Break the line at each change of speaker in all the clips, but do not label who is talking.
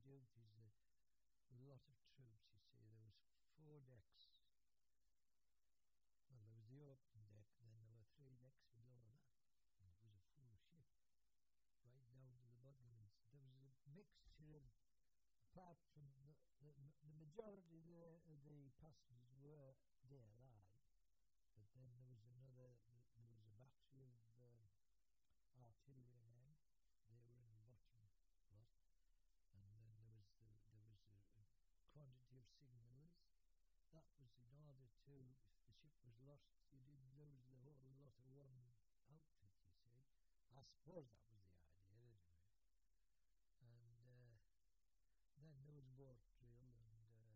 duties. There were a lot of troops, you see. There was 4 decks. Well, there was the open deck, then there were 3 decks below that. And it was a full ship, right down to the bottom. There was a mixture of, apart from the majority of the passengers were day-alive, but then there was a battery of artillerymen. They were in the bottom lot, and then there was a quantity of signallers. That was in order to, if the ship was lost, you didn't lose the whole lot of one outfit, you see. I suppose that was the idea anyway. And then there was boat drill, and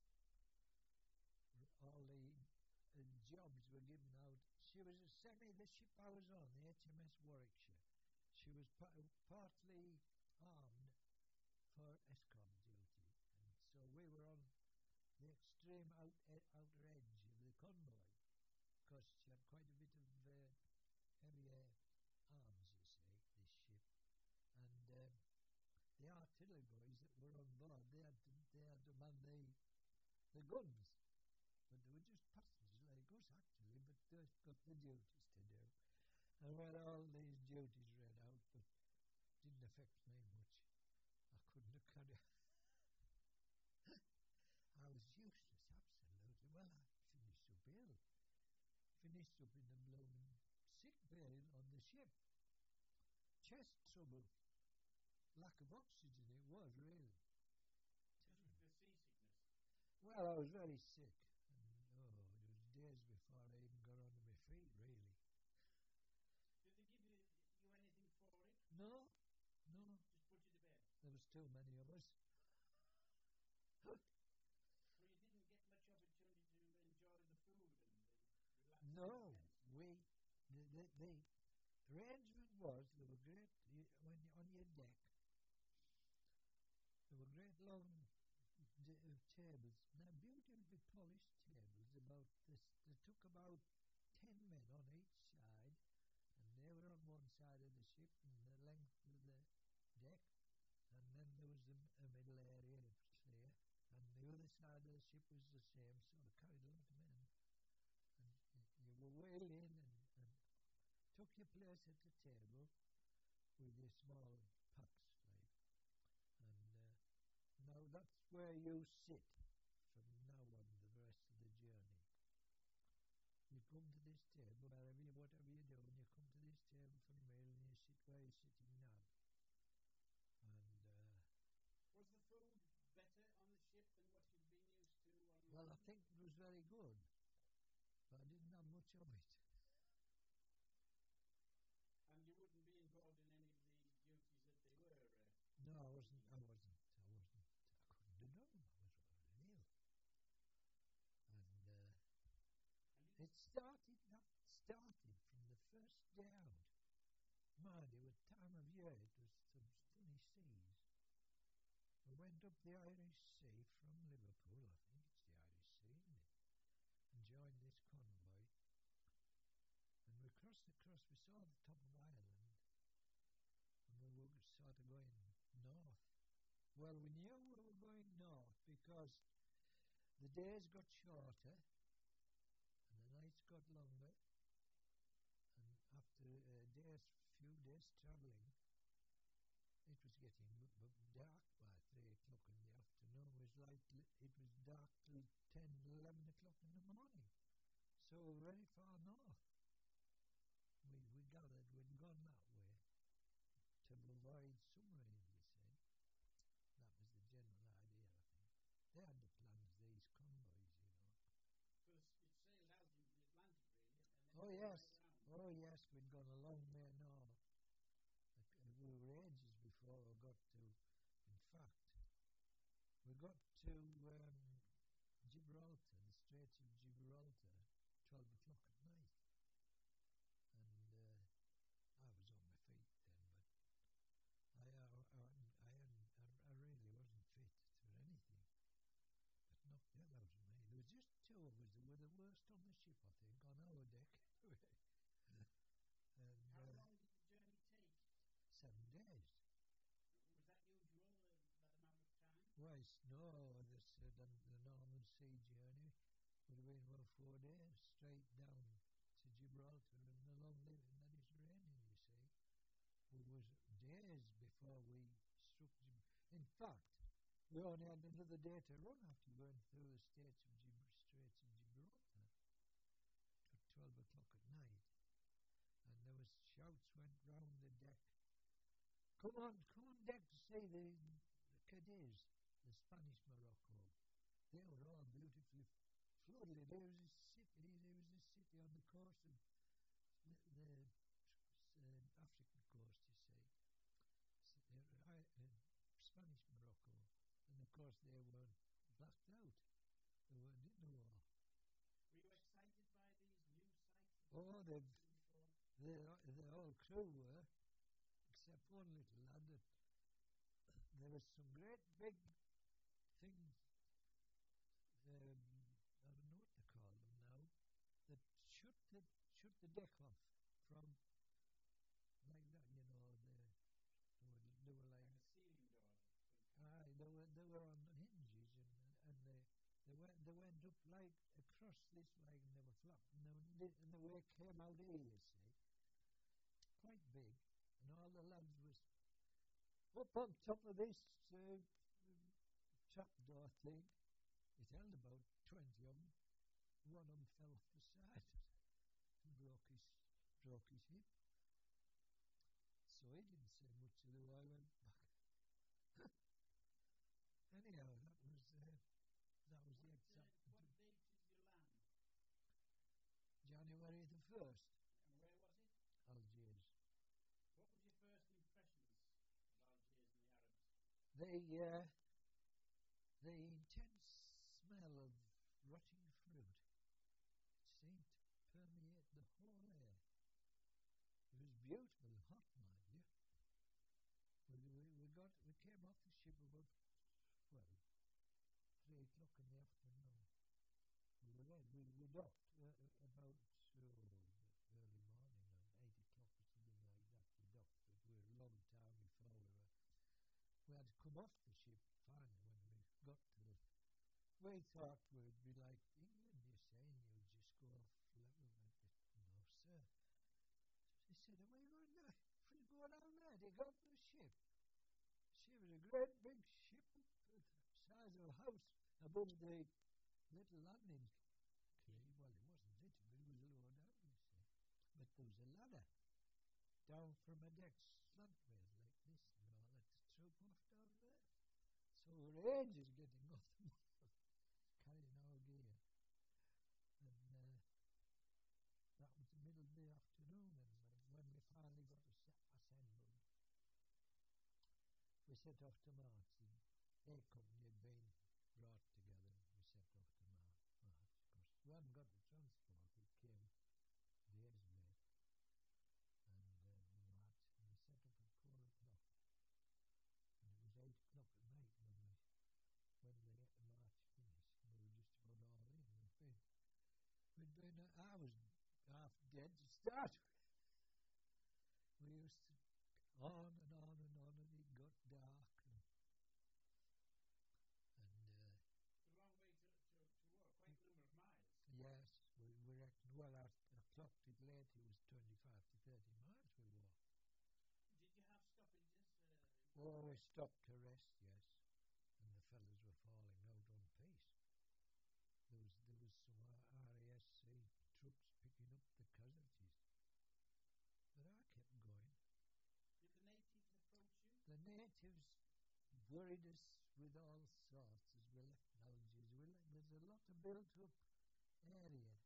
all the jobs were given out. The ship I was on, the HMS Warwickshire, she was partly armed for escort duty, and so we were on the extreme outer edge of the convoy, because she had quite a bit of heavier arms, you see, this ship. And the artillery boys that were on board, they had to man the guns. But they were just passengers like us, actually, but they've got the duties to do. And we had all these duties read out, but didn't affect me much. I couldn't have carried I was useless, absolutely. Well, I finished up ill. Finished up in the blooming sick bay on the ship. Chest trouble. Lack of oxygen, it was really.
This was the seasickness?
Well, I was very sick. And, it was days before I even got onto my feet, really.
Did they give you anything for it?
No.
Just put you to bed?
There was too many of us.
So you didn't get much opportunity to enjoy the food and relax?
No. The arrangement was, there were great, when you're on your deck, there were great long tables. They're beautifully polished tables. They took about 10 men on each side, and they were on one side of the ship and the length of the deck, and then there was a middle area, it was clear, and the other side of the ship was the same, so they carried a lot of men. And you were wheeled in and took your place at the table with your small pups, like. And now that's where you sit from now on the rest of the journey. You come to this table, whatever you do, and you come to this table for a meal, and you sit where you're sitting now. And
was the food better on the ship than what you'd been used to on land?
Well, I think it was very good, but I didn't have much of it.
And you wouldn't be involved in any of the duties that they were?
No, I wasn't. I couldn't do them. I was ill. And it started from the first day out. Mind, it was time of year. It was some funny seas. We went up the Irish Sea from Liverpool, I think it's the Irish Sea, isn't it? And joined this convoy. And we crossed across, we saw the top of Ireland, and we were sort of going north. Well, we knew we were going north because the days got shorter and the nights got longer, and after few days travelling, it was getting dark by 3 o'clock in the afternoon. It was dark till 10, 11 o'clock in the morning. So very far north. We gathered we'd gone that way to avoid submarines, you see. That was the general idea, I think. They had the plans, these convoys, you know.
So it sailed out into the Atlantic, really? And then
yes, we'd gone a long way north. We were ages before we got to, in fact, we got to Gibraltar, the Straits of Gibraltar, 12 o'clock at night. And I was on my feet then, but I really wasn't fit for anything. But knocked the hell out of me. There was just 2 of us that were the worst on the ship, I think, on our deck. And,
how long did the journey take?
7 days.
Was that usual, that amount of time
days. No, they said on the Norman Sea journey would have been about 4 days straight down to Gibraltar and along the Mediterranean, you see. It was days before we struck Gibraltar. In fact, we only had another day to run after going through the Straits of Gibraltar to 12 o'clock at night. And there was shouts went round the deck. Come on deck to see the Cadiz, the Spanish Morocco. They were all beautifully flooded. There was a city on the coast of the African coast, you see. Spanish Morocco. And of course they were blacked out. They weren't in the war.
Were you excited by these new sights?
Oh, the whole crew were, except one little lad. There was some great big things. I don't know what they call them now. That shut the deck off from like that. You know, they were like
ceiling doors.
they were on hinges and they went up like across this like and they were flat and the wake came out here, you see, quite big, and all the lads was up on top of this trapdoor thing. It held about 20 of them. One of them fell off the side and broke his hip. So he didn't say much to the I went back. Anyhow, that was the exact.
What date did you land?
January the 1st.
And where was it?
Algiers.
What was your first impressions of Algiers and the Arabs?
The intense smell of rotting fruit seemed to permeate the whole air. It was beautiful and hot, mind you. We came off the ship about 3 o'clock in the afternoon. We docked about early morning, 8 o'clock or something like that. We docked, but we were a long time before we had to come off the ship finally when we got to the. We thought we'd be like England, you say, and you'd just go off level like this. No, sir. He said, "Are we going there? We'll go down there to go to the ship." She was a great big ship, the size of a house, above the little landing quay. Well, it wasn't little, but it was low down, you see. But there was a ladder down from a deck slantways like this, and all that to troop off down there. So we were ages getting off the boat, carrying our gear. And that was the middle of the afternoon, and when we finally got assembled, we set off to March. The A Company had been brought together, and we set off to March. Because we hadn't got the transport, it came days late. And March, and we set off at 4 o'clock. And it was 8 o'clock at night when the march finished. We were just about all in. I was half dead to start with. We used to on and on and on, and it got dark.
It's a long way to walk, quite a number of miles.
Yes, we reckoned, well, I clocked it late, it was 25 to 30 miles we walked.
Did you have stoppages?
Oh, we stopped to rest, yes. And the fellas were falling out on pace. There was some RASC troops picking up the casualties. But I kept going.
Did the natives approach you?
The natives worried us with all sorts as we left Algiers. There's a lot of built-up area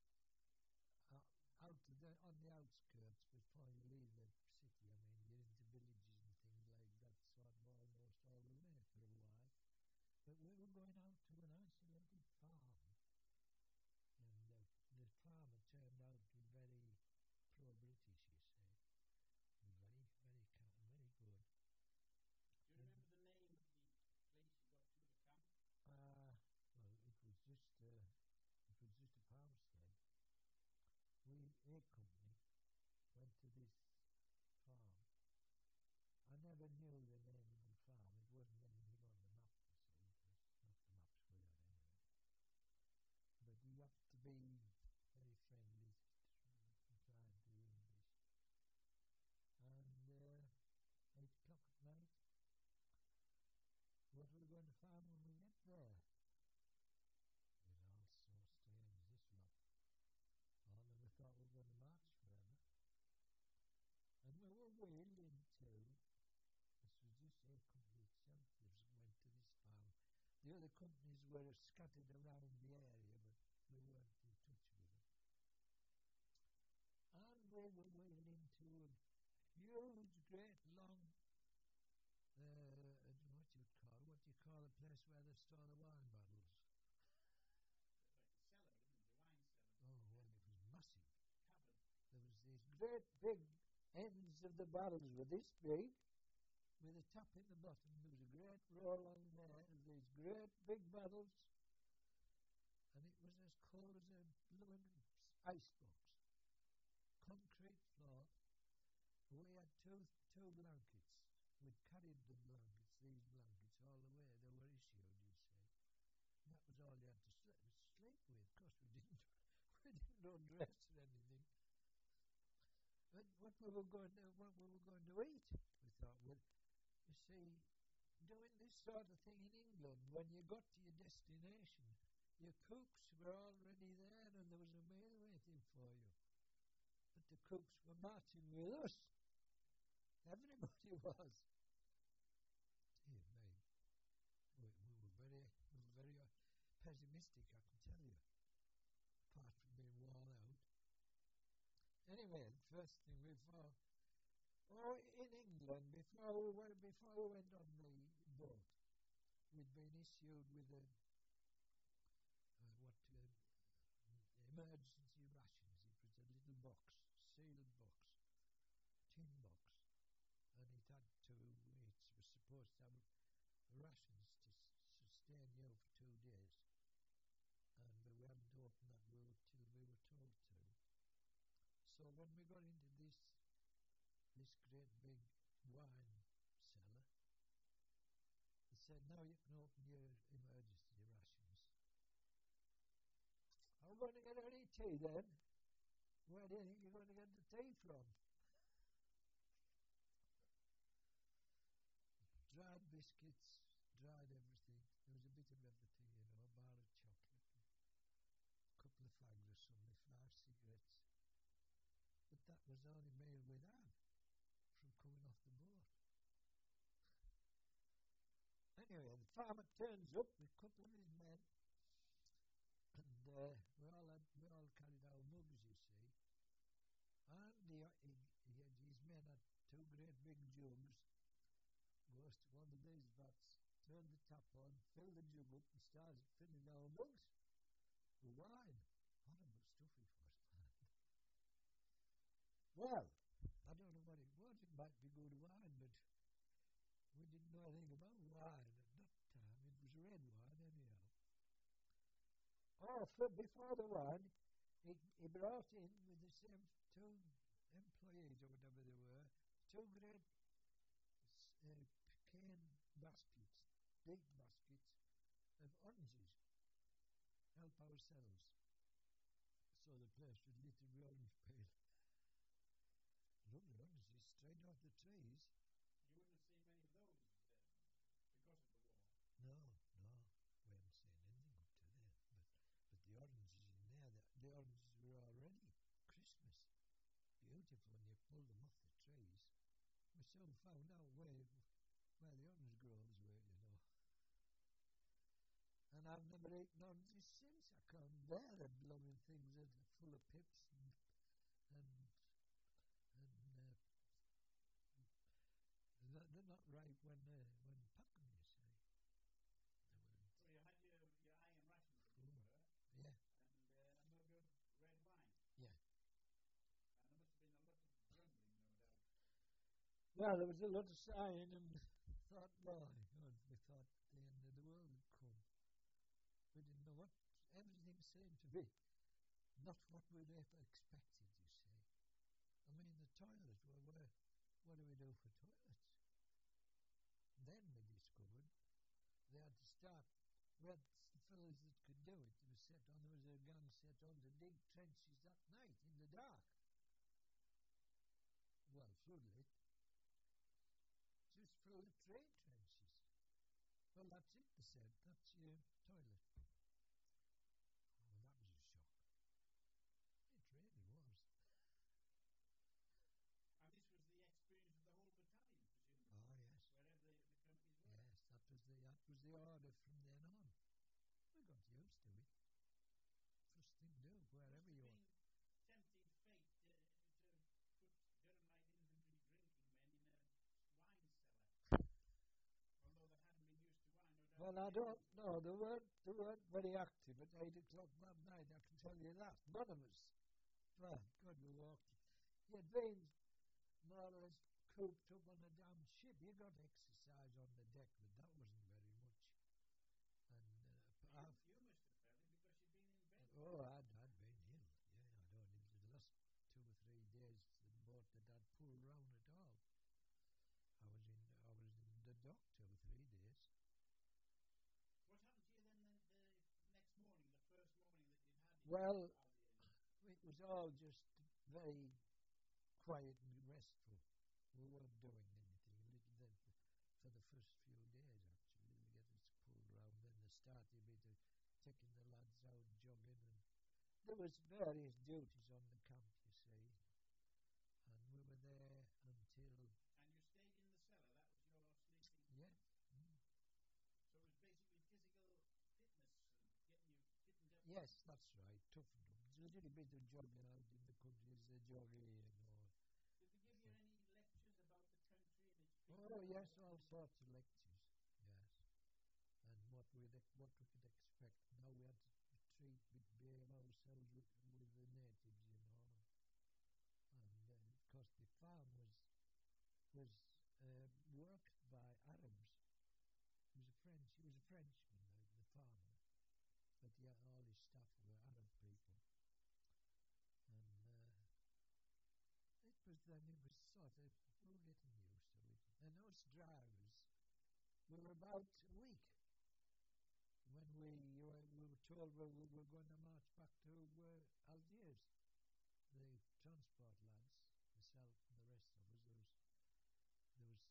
on the outskirts before you leave the city. I mean, you're into villages and things like that, sort of almost all the way for a while. But we were going out to an isolated farm, and the farmer turned out to be very pro-British, you see. Very, very kind, very good.
Do you remember the name of the place you got to, the camp?
Well, it was just a farmstead. A Company went to this farm. I never knew the name of the farm. It wasn't anything on the map, you see. there. It all so strange, this lot. Oh, and we thought we were going to march forever. And we were wheeled into, this was just our company itself that went to this farm. The other companies were scattered around the area, but we weren't in touch with them. And we were wheeled into a huge, great, long, I don't know what do you call a place where they store the wine bottles?
Like a cellar, isn't it? A wine cellar.
Oh, well, it was massive.
Cabin.
There was these great big ends of the bottles were this big, with a top in the bottom. There was a great roll on there of these great big bottles, and it was as cold as a blooming icebox. Concrete floor. We had two blankets. We'd carried the blankets, these blankets, all the way. They were issued, you see. And that was all you had to sleep with. Of course, we didn't undress or anything. But what we were going to eat, we thought, well, you see, doing this sort of thing in England, when you got to your destination, your cooks were already there and there was a meal waiting for you. But the cooks were marching with us. Everybody was. Dear me. We were very pessimistic, I can tell you, apart from being worn out. Anyway, the first thing we thought, in England, before we went on the boat, we'd been issued with emergency rations. It was a little box, sealed box, tin box, and it had was supposed to have rations to sustain you for 2 days. And we hadn't opened that till we were told to. So when we got into this great big wine cellar, they said, now you can open your emergency rations. Are we going to get any tea then? Where do you think you're going to get the tea from? Dried biscuits, dried everything. There was a bit of everything, a bar of chocolate, a couple of fags or something, 5 cigarettes. But that was the only meal we'd had from coming off the boat. Anyway, the farmer turns up with a couple of his men, and we all carried our mugs, you see. And his men had 2 great big jugs. Goes to one of these vats, turned the tap on, filled the jug up, and started filling our mugs with wine. Horrible stuff it was, man. Well, I don't know what it was. It might be good wine, but we didn't know anything about wine at that time. It was red wine, anyhow. Before the wine, he brought in with the same 2 employees or whatever they were, 2 great cane baskets, big baskets of oranges. Help ourselves. So the place was littered with orange peel. Lovely oranges straight off the trees.
You wouldn't have seen many of those because of the war.
No, we haven't seen anything up to then. But the oranges in there, the oranges were already Christmas. Beautiful when you pull them off the trees. We soon found out where the orange groves were, And I've never eaten oranges since. I can't bear the blooming things that are full of pips and they're not ripe when pack them, you see.
So you had your iron rations, as it were.
Yeah.
And a mug of red wine.
Yeah.
And there must have been a lot of grumbling, no doubt.
Well, there was a lot of sighing and thought, we thought the end of the world had come. We didn't know what, everything seemed to be not what we'd ever expected, you see. I mean, the toilet, what do we do for toilets? Then we discovered they had to start, we had fellows that could do it. There was a gang set on to dig trenches that night in the dark. Well, floodlit. Just through the train trenches. Well, that's it, they said. That's your toilet. Well, that was a shock. It really was.
And this was the experience of the whole battalion, presumably.
Oh, yes.
Wherever the companies were.
Yes, that was the order from then on. We got used to it. First thing to do, wherever you are.
Tempting fate to put Durham Light Infantry drinking men in a wine cellar. Although they hadn't been used to wine, no doubt.
Well, I don't know. They weren't very active at 8 o'clock that night, I can tell you that. None of us. Well, God, we walked. You'd been more or less cooped up on a damn ship. You got exercise on the deck, but that wasn't very much. And
you must have felt it because you'd been in bed.
Oh, I'd been ill. Yeah, I don't need the last 2 or 3 days the boat that I'd pulled round at all. I was in the dock 2 or 3 days.
What happened to you then the next morning, the first morning that you'd had it?
Well, it was all just very quiet and restful. We weren't doing anything. For the first few days, actually, to get us pulled round. Then they started a bit of taking the lads out jogging, and there was various duties on the camp, you see. And we were there until.
And you stayed in the cellar. That was your sleeping.
Yeah. Mm.
So it was basically physical fitness and getting you fitted up.
Yes, that's right. Toughened up. There's a little bit of jogging out in the country, as they jog here, you know.
Did they give you any lectures about the country and its people?
Oh yes, all sorts of lectures. Yes, and what we could expect. Now we had to behave ourselves with the natives, you know. And because the farm was worked by Arabs. He was a Frenchman, the farmer, but yeah, all his staff were Arab people, and it was sort of, we were getting used to it. And us drivers, we were about a week when we were told we were going to march back to Algiers. The transport lads, myself and the rest of us, there was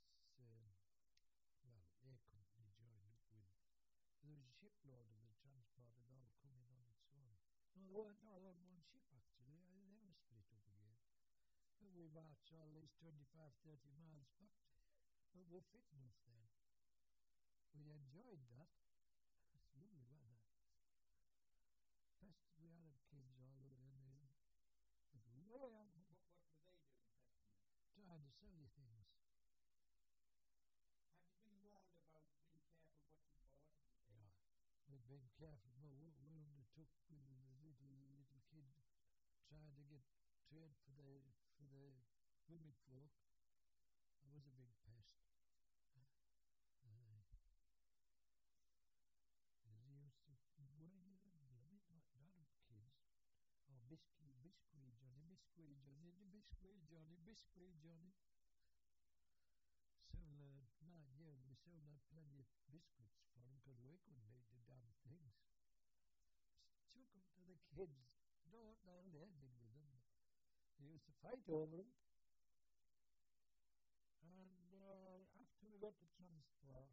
A Company joined up with. There was a shipload of the transport had all come in on its own. No, they weren't all on one ship actually. They were split up again. But we marched all these 25, 30 miles back. But we're fit enough then. We enjoyed that. It's lovely weather. Pestered we Arab kids all over in there. But way out.
What were they doing, pestering you?
Trying to sell you things.
Had you been warned about being careful what you bought?
Yeah. We'd been careful. Well, we undertook with the little kid trying to get trade for the women folk. That was a big pest. They used to where you bloody Arab kids. Oh, biscuit Johnny, biscuit Johnny, the biscuit Johnny, biscuit Johnny. Soon mind you, we soon had plenty of biscuits for them because we couldn't eat the damn things. Took them to the kids. Don't know what they did with them. They used to fight over them. And after we got the transport,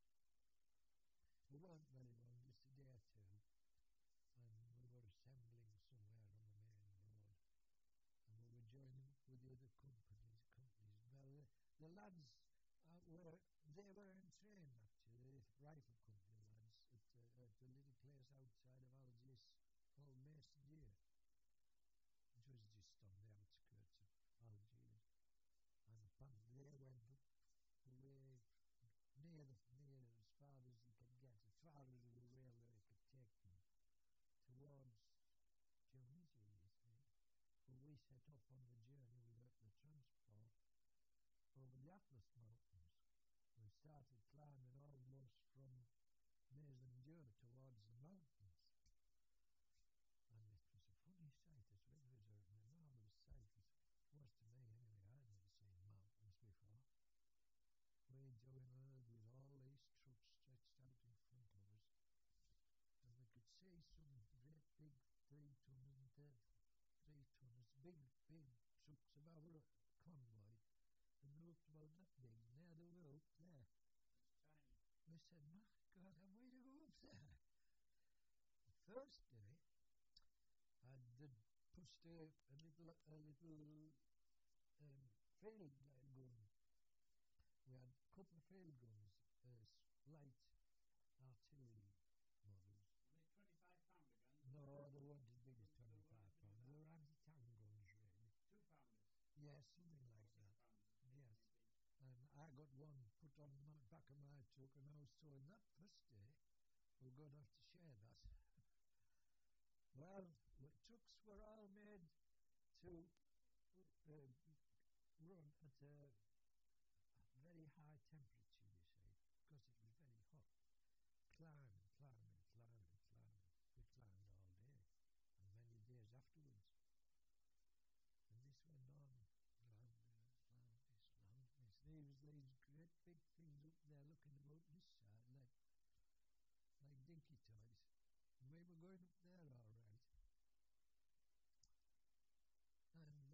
we weren't very long, just a day or two, and we were assembling somewhere on the main road, and we were joining up with the other companies. Now the lads they were in train actually, the rifle company lads, at a little place outside of Algiers called Mason-Dieu, which was just on the outskirts of Algiers. And apparently they went up way near as far as you could get, as far as the railway could take them, towards Tunisia, you see. But we set off on the journey with the transport over the Atlas Mountains. We started climbing almost from Maison-Dieu towards the mountains. And it was a funny sight. It was an enormous sight. It was to me anyway. I'd never seen mountains before. Way going on with all these trucks stretched out in front of us. And we could see some great big 3-ton and 3-tonners, big trucks of our convoy. And they looked about that big, and there they were up there.
It's tiny.
I said, my God, I'm way to go up there. The first day, I did pushed a little field gun. We had a couple of field guns, light artillery models.
Were they 25-pounder guns?
No, they weren't as big as
They weren't
25
as big
pounds.
as
They
that.
were anti-tank guns, really.
2-pounders.
Yes, something
Or
like that.
6-pounders.
Yes.
Maybe.
And I got one put on the back of my truck, and I was told that first day we're going to have to share that. Well, the trucks were all made to run at a very high temperature, you see, because it was very hot. Climbing. We climbed all day, and many days afterwards. And this went on, round this. There was these great big things up there looking about this side, like dinky toys. And we were going up there all right. And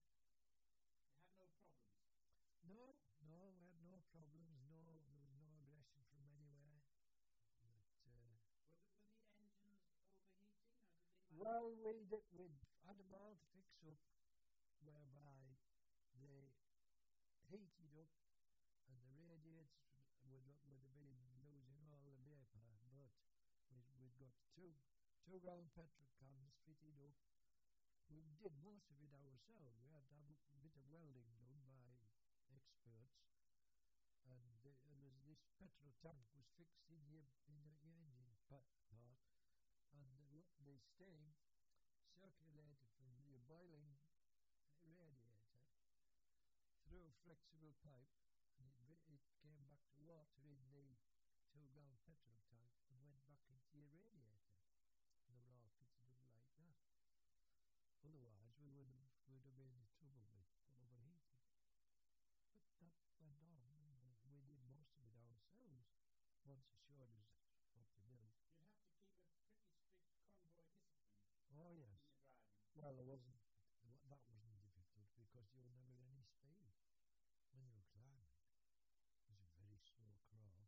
You had no problems.
no, we had no problems. No, there was no aggression from anywhere. But
Were the engines overheating, or did they manage?
well, we'd had them all to fix up, whereby they heated up, and the radiators would have been losing all the vapour. But we'd got two-gallon petrol cans fitted up. We did most of it ourselves. We had to have a bit of welding done by experts, and this petrol tank was fixed in your engine part, and the steam circulated from your boiling radiator through a flexible pipe, and it came back to water in the two-gallon petrol tank and went back into your radiator. And they were all fitted up like that. Otherwise, we would have been in trouble with overheating. But that went on, and we did most of it ourselves once it showed us what to do.
You'd have to keep a pretty strict convoy discipline
Oh, yes.
when you're driving.
Well, that wasn't difficult because you were never any speed when you were climbing. It was a very slow crawl,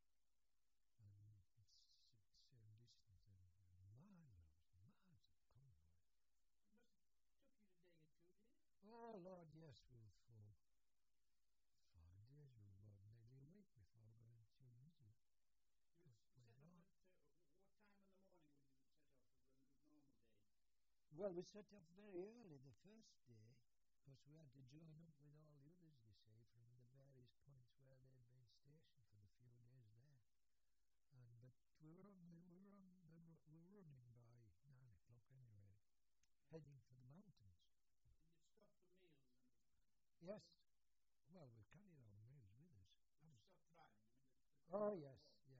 and same distance, and miles of convoy.
It must have took you a day or two, did it?
Oh, Lord, yes, we were 5 days. We were about nearly a week before going to Missouri.
You set off at what time in the morning would you set off as a normal day?
Well, we set off very early the first day, because we had to join up with all the others, you see, from the various points where they'd been stationed for the few days there. But we were running by 9 o'clock anyway, heading for the mountains.
Did you stop for meals and?
Yes. Well, we carried our meals with us.
Did you stop driving? I mean,
Oh, yes.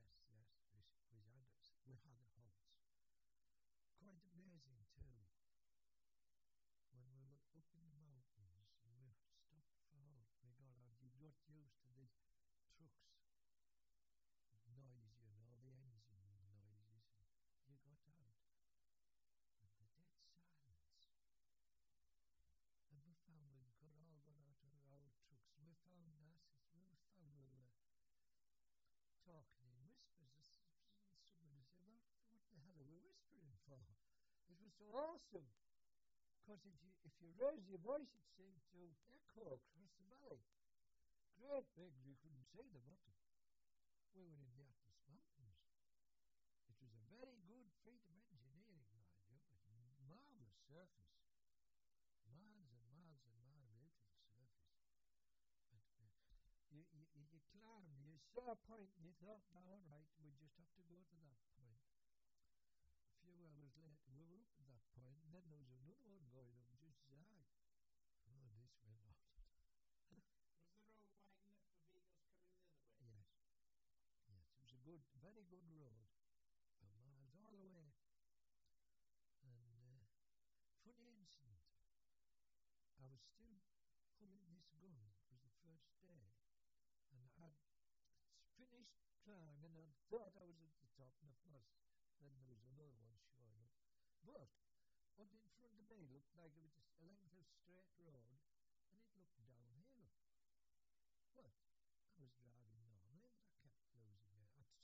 We had halts. Quite amazing too. When we were up in the mountains and we stopped for halt, we got out. You got used to the trucks noise, the engine noises, and you got out, and the dead silence. And we found we all got out of our trucks, and we found we were talking in whispers. Somebody said, "Well, what the hell are we whispering for?" It was so awesome, because if you raise your voice, it seemed to echo across the valley. Great big, you couldn't see the bottom. We were in the Atlas Mountains. It was a very good feat of engineering, mind you. A marvellous surface. Miles and miles and miles, beautiful surface. But you climbed, you saw a point, and you thought, "No, all right, we just have to go to that point." A few hours later, we were up at that point, and then there was another one going up just as high. Oh, this went on.
Was the road wide enough for vehicles coming the other way?
Yes. It was a very good road for miles all the way. And funny incident. I was still pulling this gun. It was the first day, and I'd finished climbing, and I thought I was at the top, and of course, then there was another one showing up. But what in front of me looked like it was just a length of straight road, and it looked downhill. But I was driving normally, but I kept losing it. I'd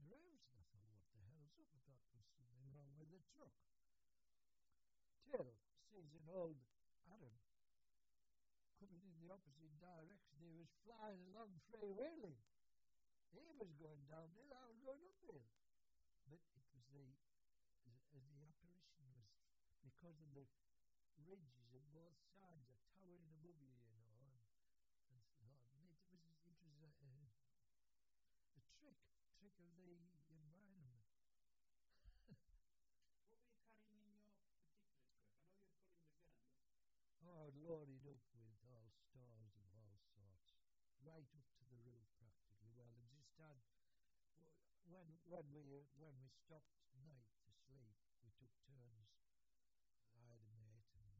roofs. And I thought, what the hell's up? I thought there was something wrong with the truck. Till sees an old Adam coming in the opposite direction. He was flying along freewheeling. He was going downhill, I was going uphill. But it was the apparition was because of the ridges on both sides are towering above you, and it was a trick of the environment.
What were you carrying in your particular truck? I know you're pulling the gun, but
Oh, loaded up with all stores of all sorts, right up to the roof practically. Well, it just had when we stopped night to sleep, we took turns. I had a mate, and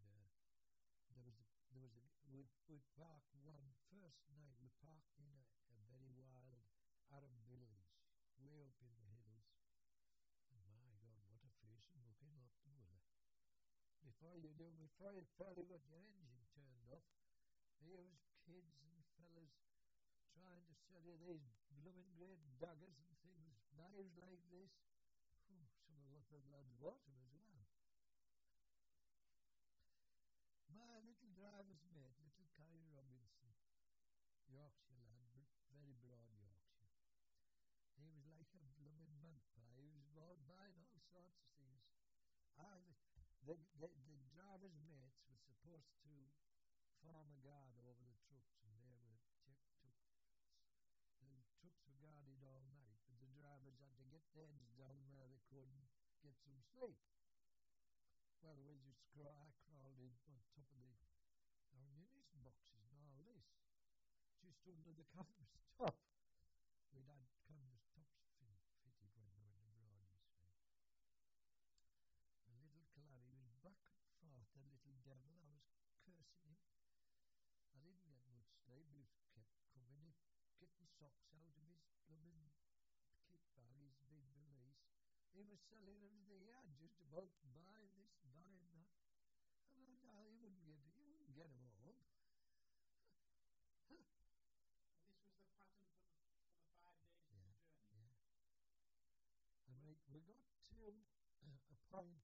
we parked one first night. We parked in a very wild Arab village, way up in the hills. And my God, what a fearsome looking lot they were. Before you fairly got your engine turned off, here was kids and fellas trying to sell you these blooming great daggers and things, knives like this. Some of the lads bought them as well. My little driver's mate, little Carrie Robinson, Yorkshire lad, very broad Yorkshire. He was like a blooming magpie. He was buying all sorts of things. The driver's mates were supposed to form a guard over the trucks, and the trucks were guarded all night, but the drivers had to get their heads down where they could get some sleep. Well, I crawled in on top of the ammunition boxes and all this, just under the canvas top. We'd had canvas tops fitted when we went abroad, you see. And little Clary was back and forth, the little devil. I was cursing him. I didn't get much sleep. He kept coming in, getting socks out of his blooming kit bag, his big valise. He was selling everything he had, just about buying this, buying that. And I thought, he wouldn't get him home.
and this was the pattern for the 5 days of the journey.
Yeah. And we got to a point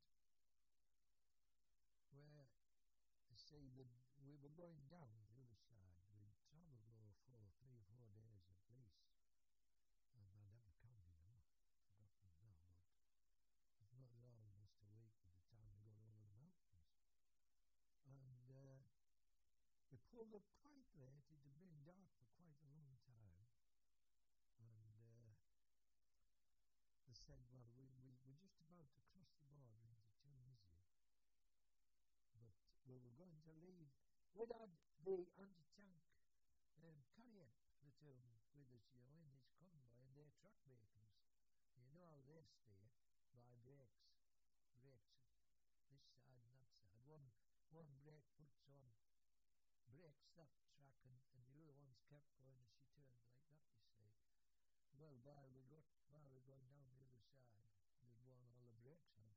where, you see, we were going down the other side. We'd travelled over 3 or 4 days at least. And I never counted them. I've forgotten them now, but it's not almost a week by the time we got over the mountains. And we pulled up quite late. It had been dark for quite a long time. And they said, well, we're just about to cross the border into Tunisia. But we were going to leave. We'd had the anti-tank carrier platoon with us, in this convoy, and they're track vehicles. You know how they steer? By brakes. Brakes this side and that side. One brake puts on, brakes that track, and the other one's kept going as she turned like that, you see. Well, while we're going down the other side, they'd worn all the brakes on.